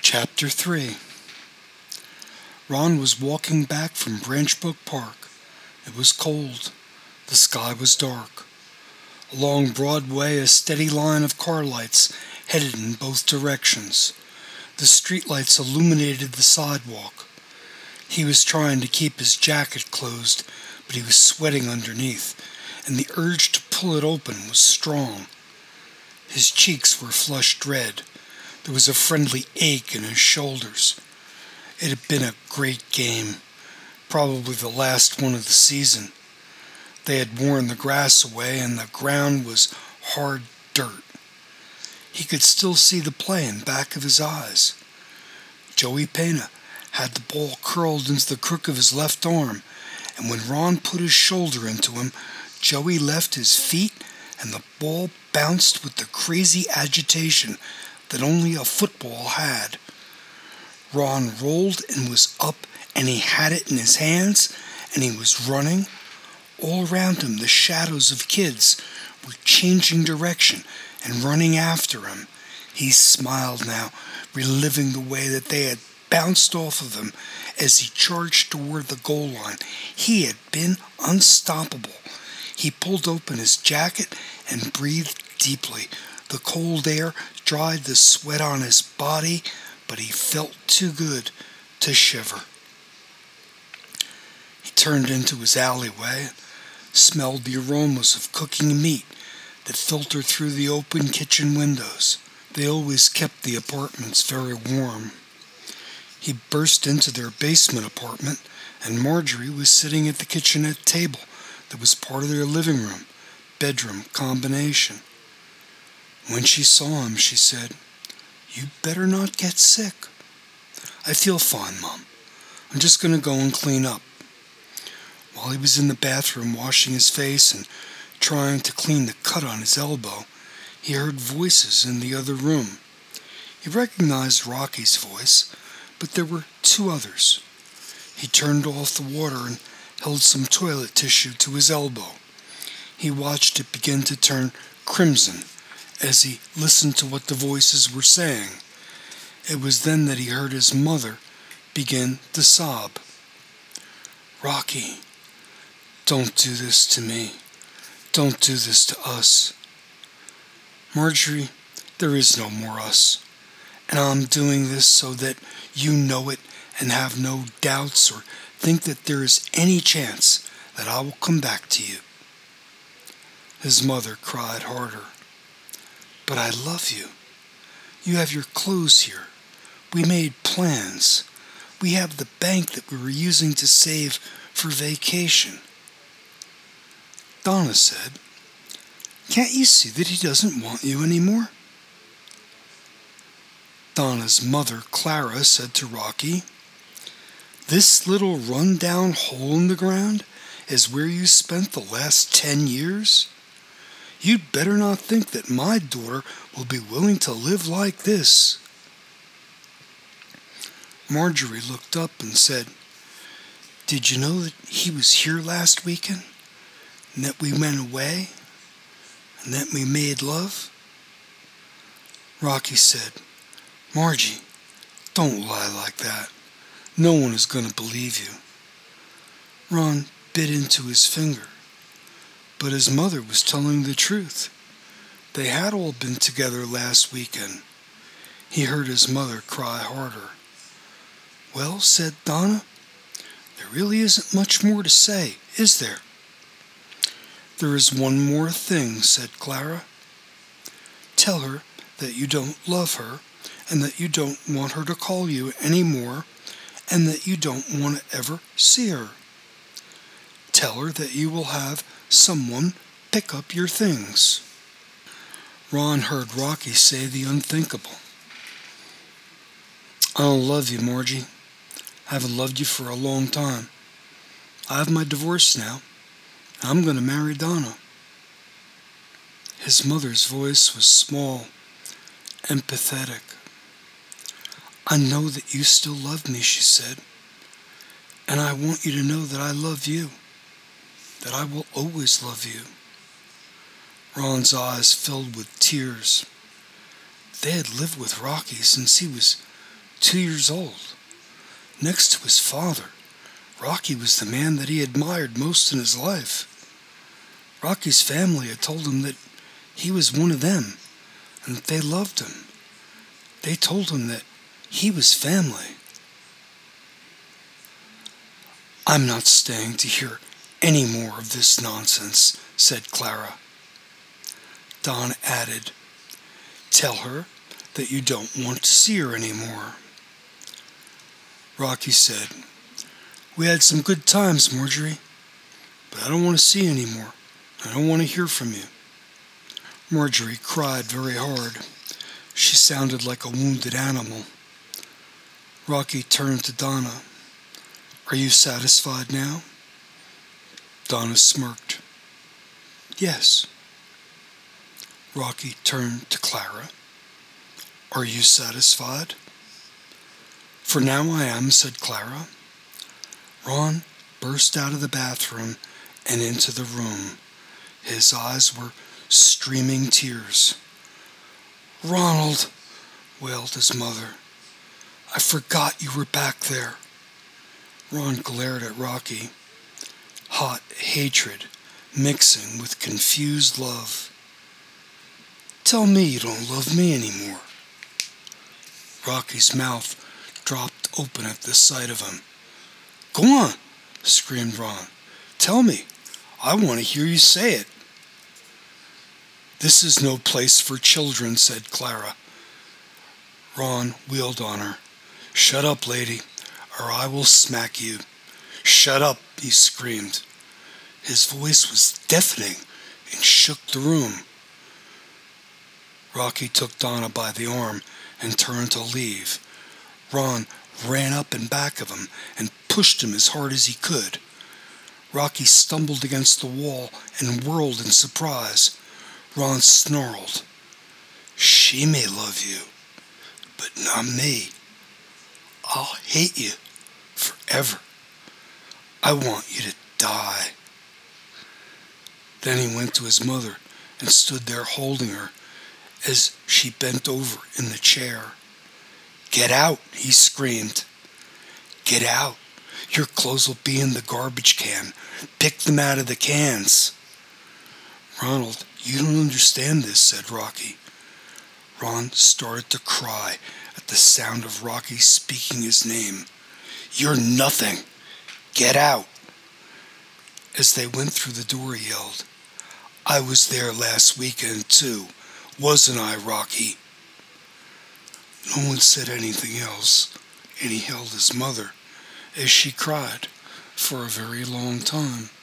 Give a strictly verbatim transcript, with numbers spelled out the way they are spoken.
Chapter three. Ron was walking back from Branchbrook Park. It was cold. The sky was dark. Along Broadway, a steady line of car lights headed in both directions. The streetlights illuminated the sidewalk. He was trying to keep his jacket closed, but he was sweating underneath, and the urge to pull it open was strong. His cheeks were flushed red. There was a friendly ache in his shoulders. It had been a great game, probably the last one of the season. They had worn the grass away and the ground was hard dirt. He could still see the play in back of his eyes. Joey Pena had the ball curled into the crook of his left arm, and when Ron put his shoulder into him, Joey left his feet and the ball bounced with the crazy agitation that only a football had. Ron rolled and was up, and he had it in his hands, and he was running. All around him, the shadows of kids were changing direction and running after him. He smiled now, reliving the way that they had bounced off of him as he charged toward the goal line. He had been unstoppable. He pulled open his jacket and breathed deeply. The cold air dried the sweat on his body, but he felt too good to shiver. He turned into his alleyway, smelled the aromas of cooking meat that filtered through the open kitchen windows. They always kept the apartments very warm. He burst into their basement apartment, and Marjorie was sitting at the kitchenette table that was part of their living room, bedroom combination. When she saw him, she said, "You'd better not get sick." "I feel fine, Mom. I'm just going to go and clean up." While he was in the bathroom washing his face and trying to clean the cut on his elbow, he heard voices in the other room. He recognized Rocky's voice, but there were two others. He turned off the water and held some toilet tissue to his elbow. He watched it begin to turn crimson as he listened to what the voices were saying. It was then that he heard his mother begin to sob. "Rocky, don't do this to me. Don't do this to us. Marjorie, there is no more us. And I'm doing this so that you know it and have no doubts or think that there is any chance that I will come back to you." His mother cried harder. "But I love you. You have your clothes here. We made plans. We have the bank that we were using to save for vacation." Donna said, "Can't you see that he doesn't want you anymore?" Donna's mother, Clara, said to Rocky, "This little run-down hole in the ground is where you spent the last ten years? You'd better not think that my daughter will be willing to live like this." Marjorie looked up and said, "Did you know that he was here last weekend? And that we went away? And that we made love?" Rocky said, "Margie, don't lie like that. No one is going to believe you." Ron bit into his finger. But his mother was telling the truth. They had all been together last weekend. He heard his mother cry harder. "Well," said Donna, "there really isn't much more to say, is there?" "There is one more thing," said Clara. "Tell her that you don't love her, and that you don't want her to call you any more, and that you don't want to ever see her. Tell her that you will have someone pick up your things." Ron heard Rocky say the unthinkable. "I don't love you, Margie. I haven't loved you for a long time. I have my divorce now. I'm going to marry Donna." His mother's voice was small and pathetic. "I know that you still love me," she said, "and I want you to know that I love you, that I will always love you." Ron's eyes filled with tears. They had lived with Rocky since he was two years old. Next to his father, Rocky was the man that he admired most in his life. Rocky's family had told him that he was one of them and that they loved him. They told him that he was family. "I'm not staying to hear any more of this nonsense," said Clara. Don added, "Tell her that you don't want to see her anymore." Rocky said, "We had some good times, Marjorie, but I don't want to see you anymore. I don't want to hear from you." Marjorie cried very hard. She sounded like a wounded animal. Rocky turned to Donna. "Are you satisfied now?" Donna smirked. "Yes." Rocky turned to Clara. "Are you satisfied?" "For now I am," said Clara. Ron burst out of the bathroom and into the room. His eyes were streaming tears. "Ronald," wailed his mother, "I forgot you were back there." Ron glared at Rocky, hot hatred mixing with confused love. "Tell me you don't love me anymore." Rocky's mouth dropped open at the sight of him. "Go on," screamed Ron. "Tell me. I want to hear you say it." "This is no place for children," said Clara. Ron wheeled on her. "Shut up, lady, or I will smack you." "Shut up," he screamed. His voice was deafening and shook the room. Rocky took Donna by the arm and turned to leave. Ron ran up and back of him and pushed him as hard as he could. Rocky stumbled against the wall and whirled in surprise. Ron snarled, "She may love you, but not me. I'll hate you forever. I want you to die." Then he went to his mother and stood there holding her as she bent over in the chair. "Get out," he screamed. "Get out. Your clothes will be in the garbage can. Pick them out of the cans." "Ronald, you don't understand this," said Rocky. Ron started to cry at the sound of Rocky speaking his name. "You're nothing. Get out." As they went through the door, he yelled, "I was there last weekend too, wasn't I, Rocky?" No one said anything else, and he held his mother as she cried for a very long time.